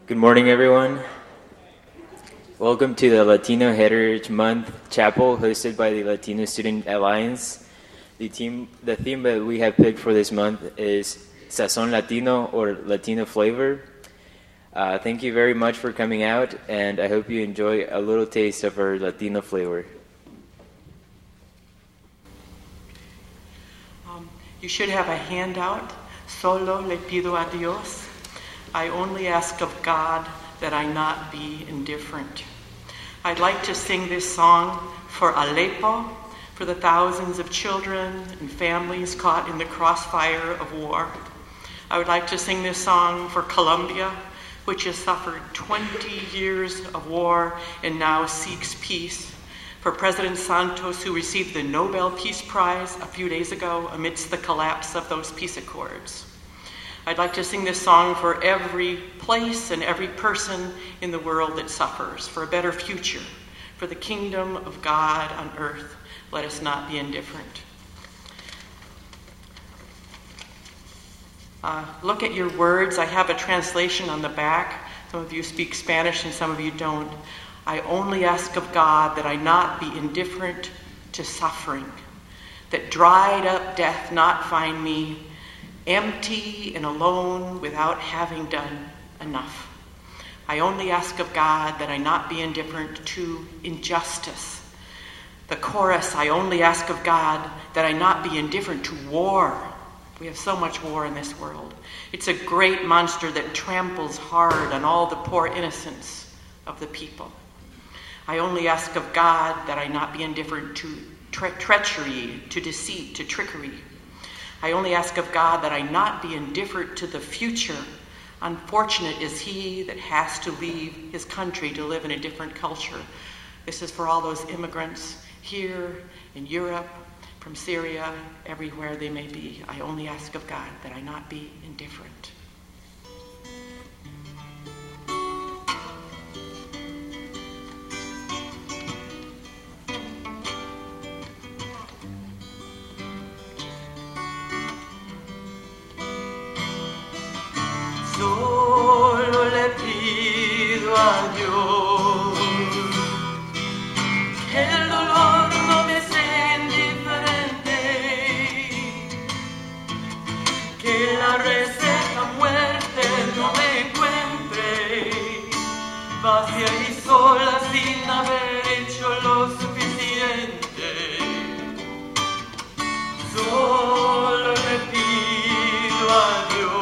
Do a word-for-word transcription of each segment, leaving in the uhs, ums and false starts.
Good morning, everyone. Welcome to the Latino Heritage Month Chapel hosted by the Latino Student Alliance. The, team, the theme that we have picked for this month is Sazón Latino, or Latino flavor. Uh, thank you very much for coming out, and I hope you enjoy a little taste of our Latino flavor. Um, you should have a handout. Solo le pido a Dios. I only ask of God that I not be indifferent. I'd like to sing this song for Aleppo, for the thousands of children and families caught in the crossfire of war. I would like to sing this song for Colombia, which has suffered twenty years of war and now seeks peace. For President Santos, who received the Nobel Peace Prize a few days ago amidst the collapse of those peace accords. I'd like to sing this song for every place and every person in the world that suffers, for a better future, for the kingdom of God on earth. Let us not be indifferent. Uh, look at your words. I have a translation on the back. Some of you speak Spanish and some of you don't. I only ask of God that I not be indifferent to suffering, that dried up death not find me empty and alone without having done enough. I only ask of God that I not be indifferent to injustice. The chorus, I only ask of God that I not be indifferent to war. We have so much war in this world. It's a great monster that tramples hard on all the poor innocence of the people. I only ask of God that I not be indifferent to tre- treachery, to deceit, to trickery. I only ask of God that I not be indifferent to the future. Unfortunate is he that has to leave his country to live in a different culture. This is for all those immigrants here in Europe, from Syria, everywhere they may be. I only ask of God that I not be indifferent. Solo le pido a Dios que el dolor no me sea indiferente, que la receta muerte no me encuentre vacía y sola sin haber hecho lo suficiente. Solo le pido a Dios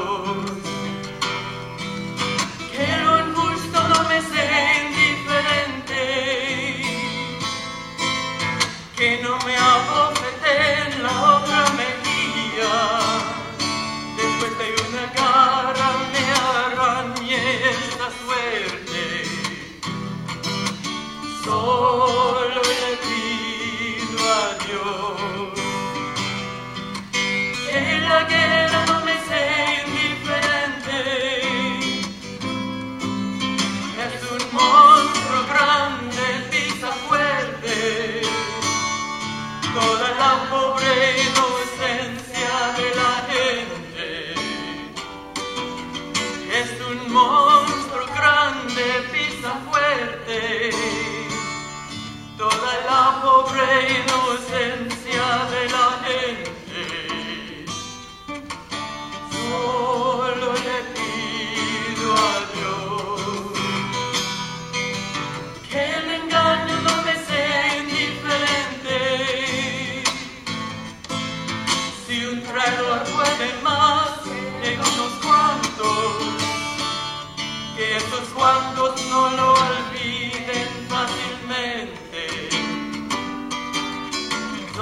que no me abofete en la otra mejilla, después de una garra me arañé esta suerte. Solo le pido a Dios que la guerra no me sea indiferente. Es un monstruo grande, pisa fuerte toda la pobre inocencia de la gente. Es un monstruo grande, pisa fuerte toda la pobre inocencia de la gente. Solo le pido a Dios que el engaño no me sea indiferente. Si un traidor puede más que unos cuantos, que esos cuantos no lo olviden fácilmente.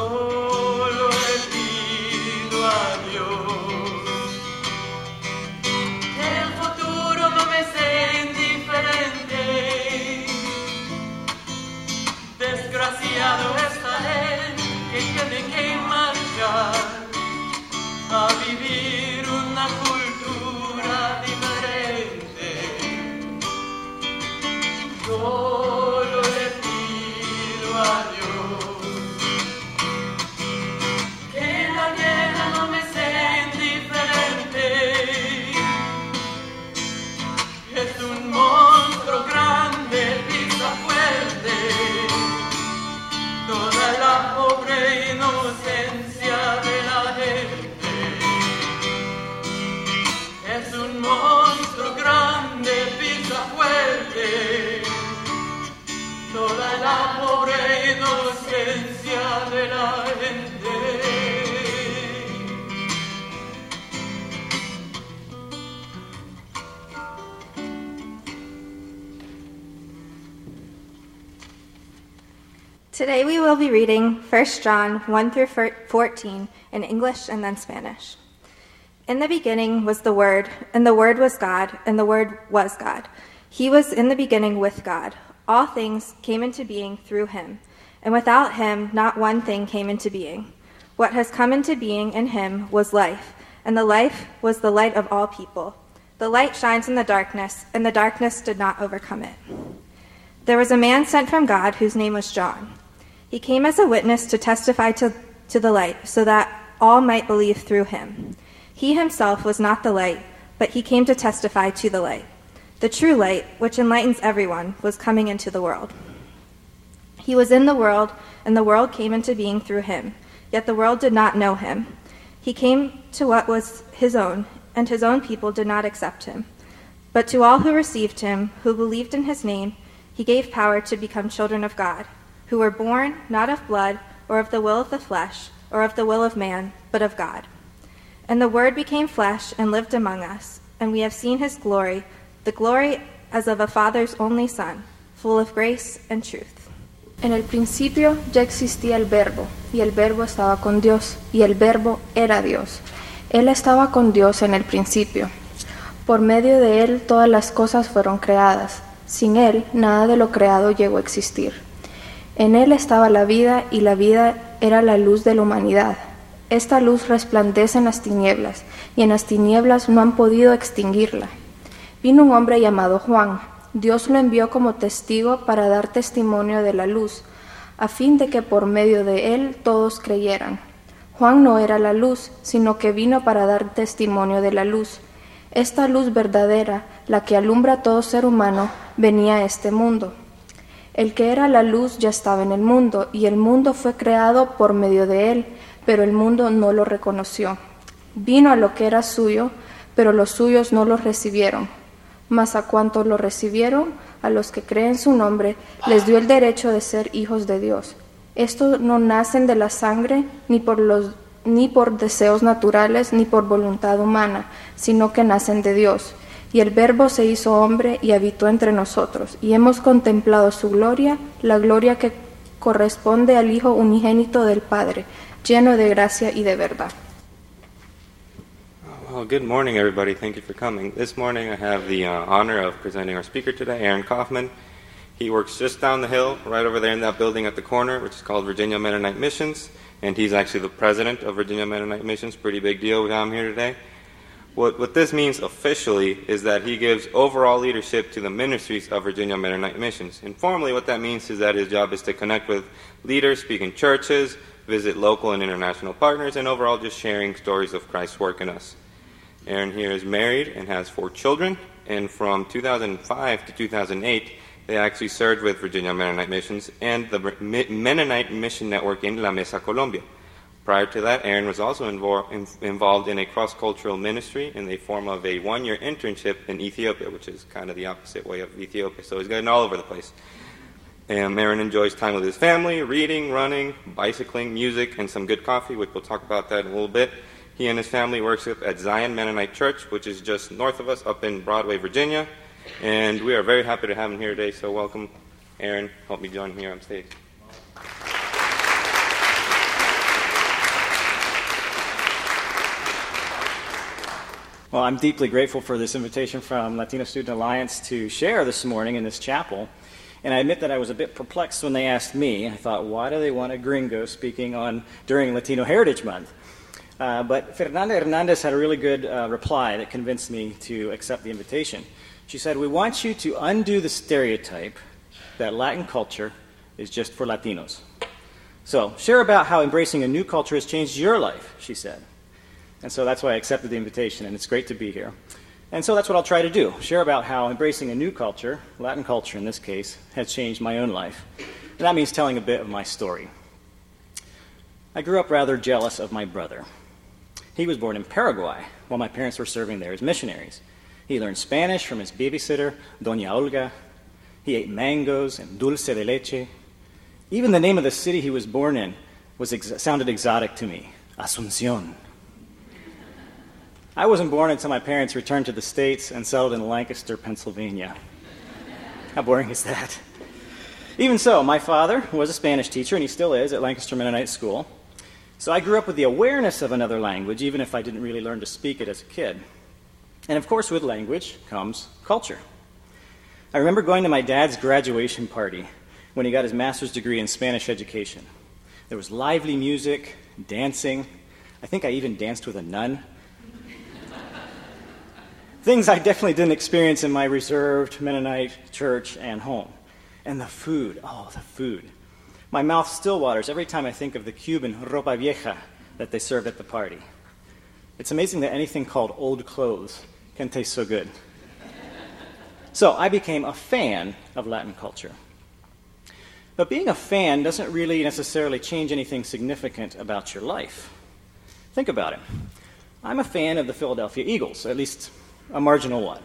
Today we will be reading First John one through fourteen in English and then Spanish. In the beginning was the Word, and the Word was God, and the Word was God. He was in the beginning with God. All things came into being through him, and without him not one thing came into being. What has come into being in him was life, and the life was the light of all people. The light shines in the darkness, and the darkness did not overcome it. There was a man sent from God whose name was John. He came as a witness to testify to, to the light, so that all might believe through him. He himself was not the light, but he came to testify to the light. The true light, which enlightens everyone, was coming into the world. He was in the world, and the world came into being through him, yet the world did not know him. He came to what was his own, and his own people did not accept him. But to all who received him, who believed in his name, he gave power to become children of God, who were born not of blood, or of the will of the flesh, or of the will of man, but of God. And the Word became flesh and lived among us, and we have seen his glory, the glory as of a Father's only Son, full of grace and truth. En el principio ya existía el Verbo, y el Verbo estaba con Dios, y el Verbo era Dios. Él estaba con Dios en el principio. Por medio de él todas las cosas fueron creadas. Sin él nada de lo creado llegó a existir. En él estaba la vida, y la vida era la luz de la humanidad. Esta luz resplandece en las tinieblas, y en las tinieblas no han podido extinguirla. Vino un hombre llamado Juan. Dios lo envió como testigo para dar testimonio de la luz, a fin de que por medio de él todos creyeran. Juan no era la luz, sino que vino para dar testimonio de la luz. Esta luz verdadera, la que alumbra a todo ser humano, venía a este mundo. El que era la luz ya estaba en el mundo, y el mundo fue creado por medio de él, pero el mundo no lo reconoció. Vino a lo que era suyo, pero los suyos no lo recibieron. Mas a cuantos lo recibieron, a los que creen su nombre, les dio el derecho de ser hijos de Dios. Estos no nacen de la sangre, ni por los, ni por deseos naturales, ni por voluntad humana, sino que nacen de Dios. Y el Verbo se hizo hombre y habitó entre nosotros, y hemos contemplado su gloria, la gloria que corresponde al Hijo unigénito del Padre, lleno de gracia y de verdad. Well, good morning, everybody. Thank you for coming. This morning I have the uh, honor of presenting our speaker today, Aaron Kaufman. He works just down the hill, right over there in that building at the corner, which is called Virginia Mennonite Missions, and he's actually the president of Virginia Mennonite Missions. Pretty big deal we got him here today. What, what this means officially is that he gives overall leadership to the ministries of Virginia Mennonite Missions. Informally, what that means is that his job is to connect with leaders, speak in churches, visit local and international partners, and overall just sharing stories of Christ's work in us. Aaron here is married and has four children, and from two thousand five to two thousand eight, they actually served with Virginia Mennonite Missions and the Mennonite Mission Network in La Mesa, Colombia. Prior to that, Aaron was also invol- in, involved in a cross-cultural ministry in the form of a one-year internship in Ethiopia, which is kind of the opposite way of Ethiopia, so he's gotten all over the place. And Aaron enjoys time with his family, reading, running, bicycling, music, and some good coffee, which we'll talk about that in a little bit. He and his family worship at Zion Mennonite Church, which is just north of us up in Broadway, Virginia. And we are very happy to have him here today, so welcome. Aaron, help me join him here on stage. Well, I'm deeply grateful for this invitation from Latino Student Alliance to share this morning in this chapel. And I admit that I was a bit perplexed when they asked me. I thought, why do they want a gringo speaking on during Latino Heritage Month? Uh, but Fernanda Hernandez had a really good uh, reply that convinced me to accept the invitation. She said, we want you to undo the stereotype that Latin culture is just for Latinos. So, share about how embracing a new culture has changed your life, she said. And so that's why I accepted the invitation, and it's great to be here. And so that's what I'll try to do, share about how embracing a new culture, Latin culture in this case, has changed my own life. And that means telling a bit of my story. I grew up rather jealous of my brother. He was born in Paraguay while my parents were serving there as missionaries. He learned Spanish from his babysitter, Doña Olga. He ate mangoes and dulce de leche. Even the name of the city he was born in was ex- sounded exotic to me, Asunción. I wasn't born until my parents returned to the States and settled in Lancaster, Pennsylvania. How boring is that? Even so, my father was a Spanish teacher, and he still is at Lancaster Mennonite School. So I grew up with the awareness of another language, even if I didn't really learn to speak it as a kid. And of course, with language comes culture. I remember going to my dad's graduation party when he got his master's degree in Spanish education. There was lively music, dancing. I think I even danced with a nun. Things I definitely didn't experience in my reserved Mennonite church and home. And the food, oh, the food. My mouth still waters every time I think of the Cuban ropa vieja that they served at the party. It's amazing that anything called old clothes can taste so good. So I became a fan of Latin culture. But being a fan doesn't really necessarily change anything significant about your life. Think about it. I'm a fan of the Philadelphia Eagles, at least a marginal one.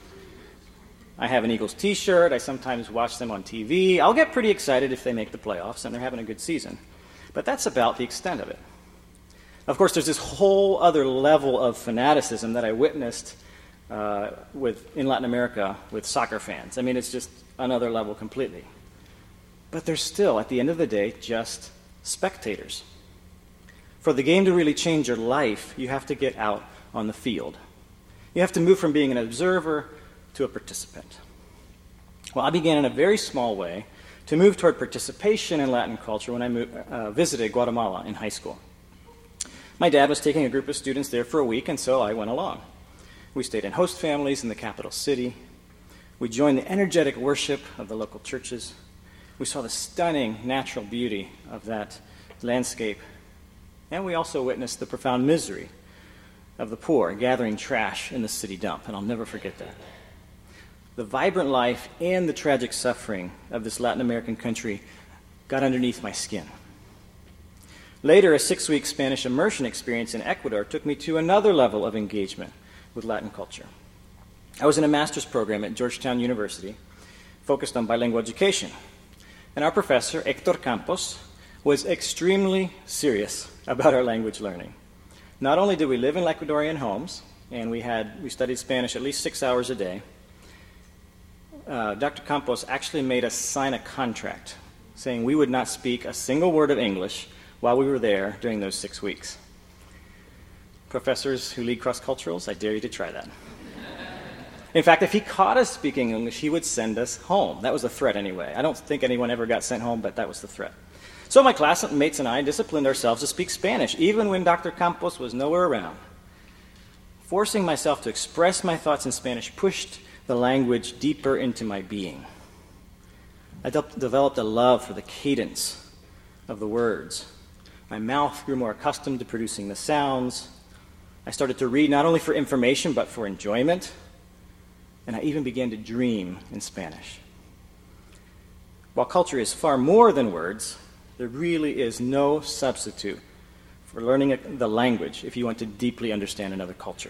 I have an Eagles t-shirt. I sometimes watch them on T V. I'll get pretty excited if they make the playoffs and they're having a good season. But that's about the extent of it. Of course, there's this whole other level of fanaticism that I witnessed uh, with in Latin America with soccer fans. I mean, it's just another level completely. But they're still, at the end of the day, just spectators. For the game to really change your life, you have to get out on the field. You have to move from being an observer to a participant. Well, I began in a very small way to move toward participation in Latin culture when I moved, uh, visited Guatemala in high school. My dad was taking a group of students there for a week, and so I went along. We stayed in host families in the capital city. We joined the energetic worship of the local churches. We saw the stunning natural beauty of that landscape. And we also witnessed the profound misery of the poor gathering trash in the city dump, and I'll never forget that. The vibrant life and the tragic suffering of this Latin American country got underneath my skin. Later, a six-week Spanish immersion experience in Ecuador took me to another level of engagement with Latin culture. I was in a master's program at Georgetown University focused on bilingual education, and our professor, Hector Campos, was extremely serious about our language learning. Not only did we live in Ecuadorian homes, and we had we studied Spanish at least six hours a day, uh, Doctor Campos actually made us sign a contract saying we would not speak a single word of English while we were there during those six weeks. Professors who lead cross-culturals, I dare you to try that. In fact, if he caught us speaking English, he would send us home. That was the threat anyway. I don't think anyone ever got sent home, but that was the threat. So my classmates and I disciplined ourselves to speak Spanish, even when Doctor Campos was nowhere around. Forcing myself to express my thoughts in Spanish pushed the language deeper into my being. I de- developed a love for the cadence of the words. My mouth grew more accustomed to producing the sounds. I started to read not only for information, but for enjoyment. And I even began to dream in Spanish. While culture is far more than words, there really is no substitute for learning the language if you want to deeply understand another culture.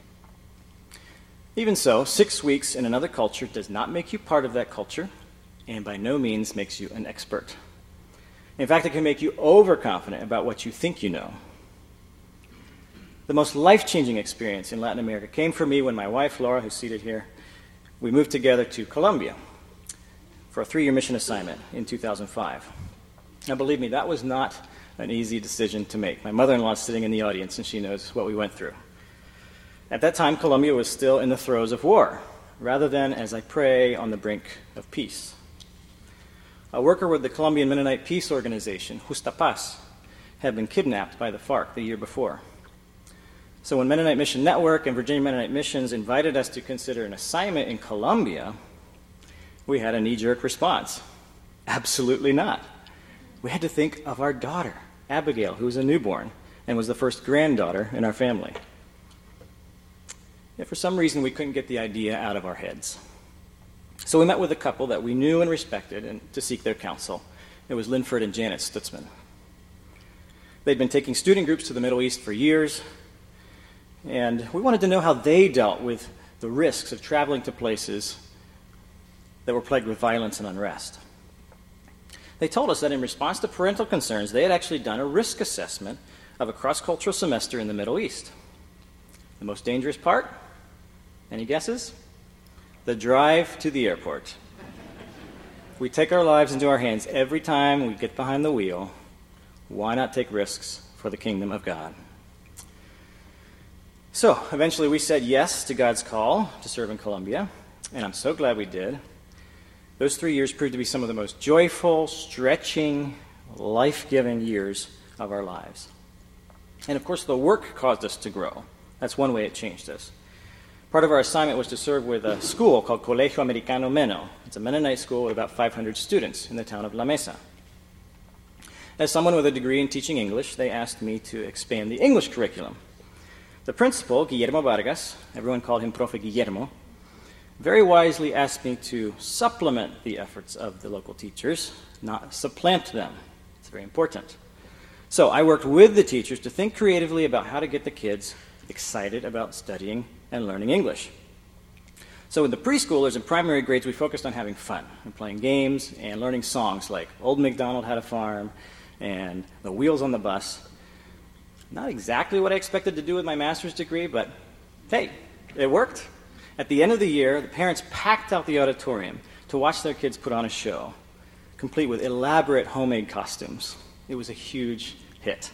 Even so, six weeks in another culture does not make you part of that culture, and by no means makes you an expert. In fact, it can make you overconfident about what you think you know. The most life-changing experience in Latin America came for me when my wife, Laura, who's seated here, we moved together to Colombia for a three-year mission assignment in two thousand five. Now, believe me, that was not an easy decision to make. My mother-in-law is sitting in the audience, and she knows what we went through. At that time, Colombia was still in the throes of war, rather than, as I pray, on the brink of peace. A worker with the Colombian Mennonite Peace Organization, Justa Paz, had been kidnapped by the FARC the year before. So when Mennonite Mission Network and Virginia Mennonite Missions invited us to consider an assignment in Colombia, we had a knee-jerk response. Absolutely not. We had to think of our daughter, Abigail, who was a newborn and was the first granddaughter in our family. Yet for some reason, we couldn't get the idea out of our heads. So we met with a couple that we knew and respected and to seek their counsel. It was Linford and Janet Stutzman. They'd been taking student groups to the Middle East for years, and we wanted to know how they dealt with the risks of traveling to places that were plagued with violence and unrest. They told us that in response to parental concerns, they had actually done a risk assessment of a cross-cultural semester in the Middle East. The most dangerous part? Any guesses? The drive to the airport. we take our lives into our hands every time we get behind the wheel, why not take risks for the kingdom of God? So, eventually we said yes to God's call to serve in Colombia, and I'm so glad we did. Those three years proved to be some of the most joyful, stretching, life-giving years of our lives. And of course, the work caused us to grow. That's one way it changed us. Part of our assignment was to serve with a school called Colegio Americano Meno. It's a Mennonite school with about five hundred students in the town of La Mesa. As someone with a degree in teaching English, they asked me to expand the English curriculum. The principal, Guillermo Vargas, everyone called him Profe Guillermo, very wisely asked me to supplement the efforts of the local teachers, not supplant them. It's very important. So I worked with the teachers to think creatively about how to get the kids excited about studying and learning English. So with the preschoolers and primary grades, we focused on having fun and playing games and learning songs like Old MacDonald Had a Farm and The Wheels on the Bus. Not exactly what I expected to do with my master's degree, but hey, it worked. At the end of the year, the parents packed out the auditorium to watch their kids put on a show, complete with elaborate homemade costumes. It was a huge hit.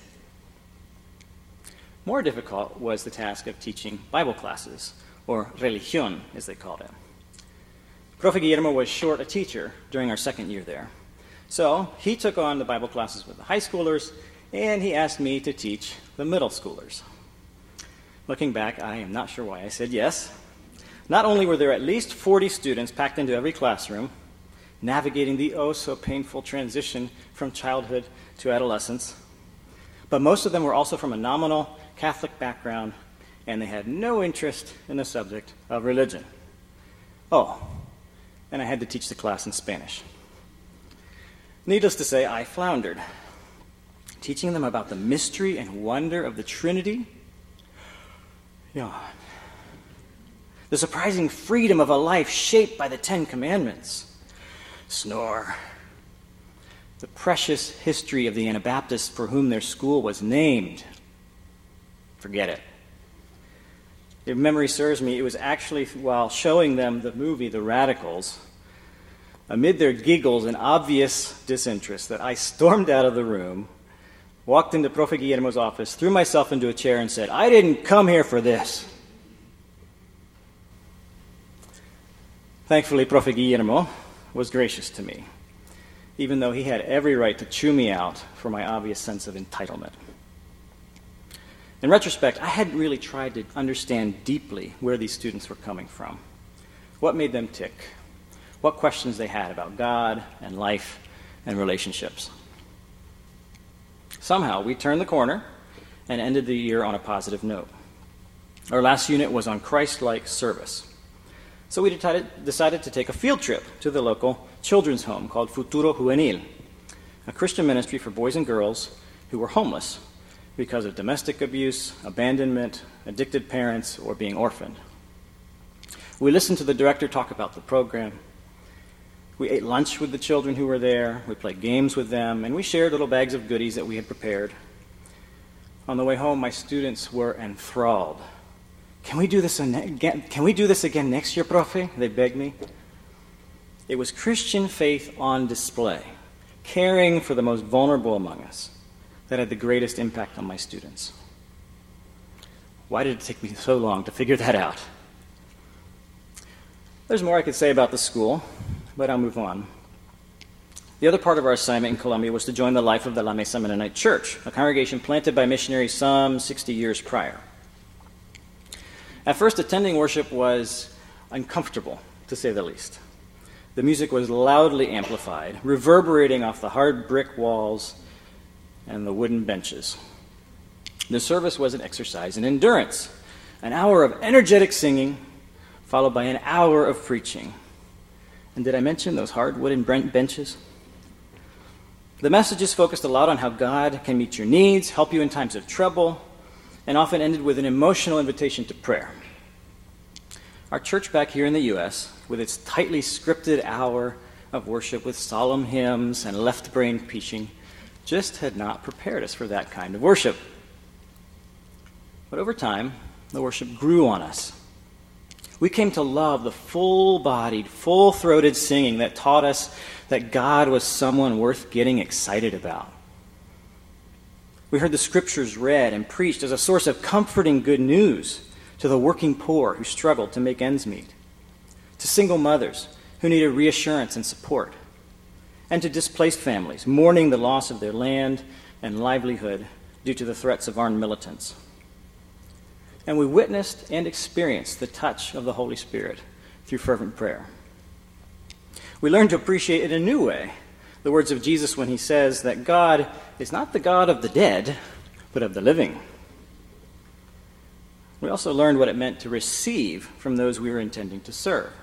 More difficult was the task of teaching Bible classes, or religión, as they called it. Profe Guillermo was short a teacher during our second year there. So he took on the Bible classes with the high schoolers, and he asked me to teach the middle schoolers. Looking back, I am not sure why I said yes. Not only were there at least forty students packed into every classroom, navigating the oh-so-painful transition from childhood to adolescence, but most of them were also from a nominal Catholic background, and they had no interest in the subject of religion. Oh, and I had to teach the class in Spanish. Needless to say, I floundered. Teaching them about the mystery and wonder of the Trinity, yawn. The surprising freedom of a life shaped by the Ten Commandments, snore. The precious history of the Anabaptists for whom their school was named, forget it. If memory serves me, it was actually while showing them the movie The Radicals, amid their giggles and obvious disinterest, that I stormed out of the room, walked into Profe Guillermo's office, threw myself into a chair, and said, "I didn't come here for this." Thankfully, Profe Guillermo was gracious to me, even though he had every right to chew me out for my obvious sense of entitlement. In retrospect, I hadn't really tried to understand deeply where these students were coming from, what made them tick, what questions they had about God and life and relationships. Somehow, we turned the corner and ended the year on a positive note. Our last unit was on Christ-like service. So we decided, decided to take a field trip to the local children's home called Futuro Juvenil, a Christian ministry for boys and girls who were homeless because of domestic abuse, abandonment, addicted parents, or being orphaned. We listened to the director talk about the program. We ate lunch with the children who were there. We played games with them, and we shared little bags of goodies that we had prepared. On the way home, my students were enthralled. Can we do this again? Can we do this again next year, Profe? They begged me. It was Christian faith on display, caring for the most vulnerable among us, that had the greatest impact on my students. Why did it take me so long to figure that out? There's more I could say about the school, but I'll move on. The other part of our assignment in Colombia was to join the life of the La Mesa Mennonite Church, a congregation planted by missionaries some sixty years prior. At first, attending worship was uncomfortable, to say the least. The music was loudly amplified, reverberating off the hard brick walls and the wooden benches. The service was an exercise in endurance, an hour of energetic singing, followed by an hour of preaching. And did I mention those hard wooden benches? The messages focused a lot on how God can meet your needs, help you in times of trouble, and often ended with an emotional invitation to prayer. Our church back here in the U S, with its tightly scripted hour of worship with solemn hymns and left-brain preaching, just had not prepared us for that kind of worship. But over time, the worship grew on us. We came to love the full-bodied, full-throated singing that taught us that God was someone worth getting excited about. We heard the scriptures read and preached as a source of comforting good news to the working poor who struggled to make ends meet, to single mothers who needed reassurance and support, and to displaced families mourning the loss of their land and livelihood due to the threats of armed militants. And we witnessed and experienced the touch of the Holy Spirit through fervent prayer. We learned to appreciate in a new way the words of Jesus when he says that God is not the God of the dead, but of the living. We also learned what it meant to receive from those we were intending to serve.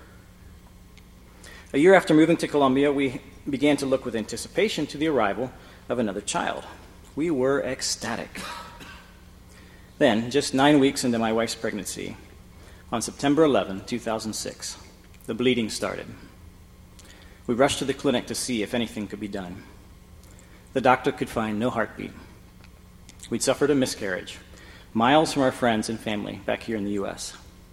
A year after moving to Colombia, we began to look with anticipation to the arrival of another child. We were ecstatic. Then, just nine weeks into my wife's pregnancy, on September eleventh, two thousand six, the bleeding started. We rushed to the clinic to see if anything could be done. The doctor could find no heartbeat. We'd suffered a miscarriage, miles from our friends and family back here in the U S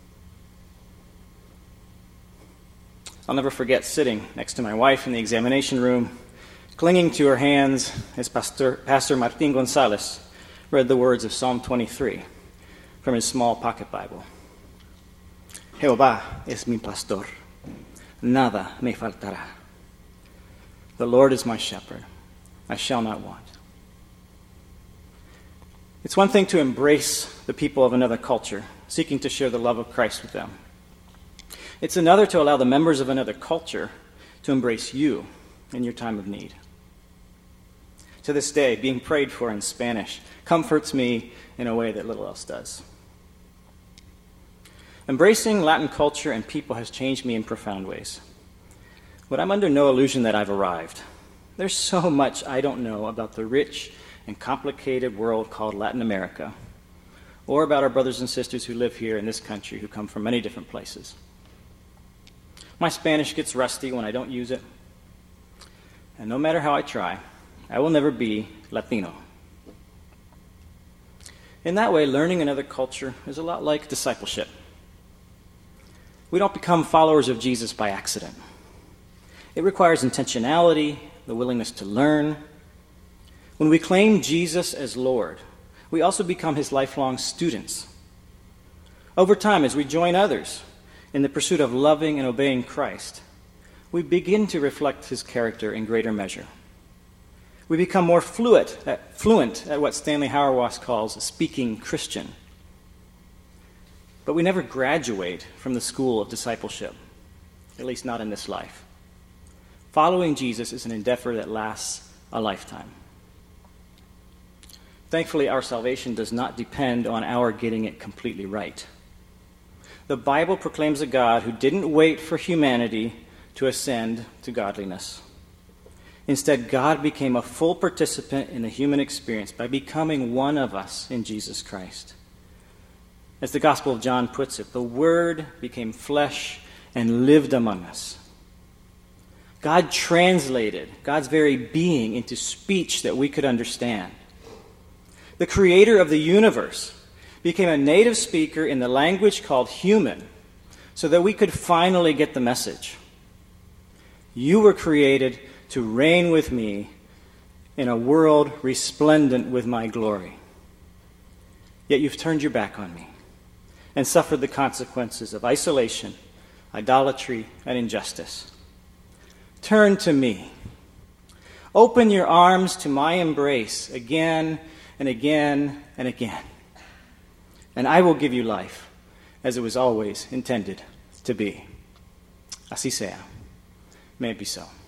I'll never forget sitting next to my wife in the examination room, clinging to her hands as Pastor, Pastor Martin Gonzalez read the words of Psalm twenty-three from his small pocket Bible. Jehová es mi pastor, nada me faltará. The Lord is my shepherd, I shall not want. It's one thing to embrace the people of another culture, seeking to share the love of Christ with them. It's another to allow the members of another culture to embrace you in your time of need. To this day, being prayed for in Spanish comforts me in a way that little else does. Embracing Latin culture and people has changed me in profound ways. But I'm under no illusion that I've arrived. There's so much I don't know about the rich and complicated world called Latin America, or about our brothers and sisters who live here in this country who come from many different places. My Spanish gets rusty when I don't use it, and no matter how I try, I will never be Latino. In that way, learning another culture is a lot like discipleship. We don't become followers of Jesus by accident. It requires intentionality, the willingness to learn. When we claim Jesus as Lord, we also become his lifelong students. Over time, as we join others in the pursuit of loving and obeying Christ, we begin to reflect his character in greater measure. We become more fluent at, fluent at what Stanley Hauerwas calls speaking Christian. But we never graduate from the school of discipleship, at least not in this life. Following Jesus is an endeavor that lasts a lifetime. Thankfully, our salvation does not depend on our getting it completely right. The Bible proclaims a God who didn't wait for humanity to ascend to godliness. Instead, God became a full participant in the human experience by becoming one of us in Jesus Christ. As the Gospel of John puts it, the Word became flesh and lived among us. God translated God's very being into speech that we could understand. The creator of the universe became a native speaker in the language called human so that we could finally get the message. You were created to reign with me in a world resplendent with my glory. Yet you've turned your back on me and suffered the consequences of isolation, idolatry, and injustice. Turn to me. Open your arms to my embrace again and again and again. And I will give you life as it was always intended to be. Así sea. May it be so.